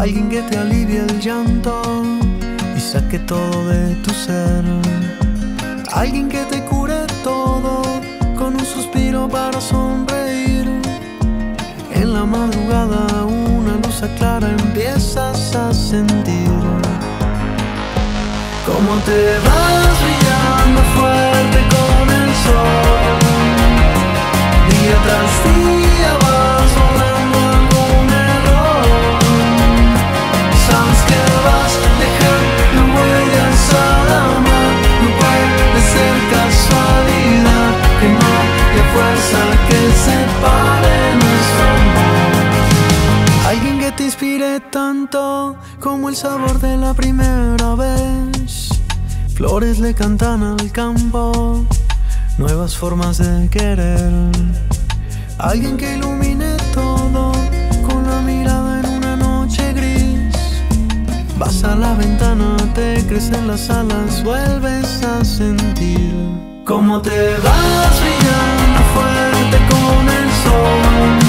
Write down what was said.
Alguien que te alivie el llanto y saque todo de tu ser. Alguien que te cure todo con un suspiro para sonreír. En la madrugada una luz aclara, empiezas a sentir cómo te vas brillando fuerte con el sol. Día tras día vas borrando algún error. Sabes que vas dejando huellas al amar. No puede ser casualidad que no haya fuerza que separe nuestro amor. Alguien que te inspire tanto como el sabor de la primera vez. Flores le cantan al campo nuevas formas de querer. Alguien que ilumine todo con la mirada en una noche gris. Vas a la ventana, te crecen las alas, vuelves a sentir cómo te vas brillando fuerte con el sol.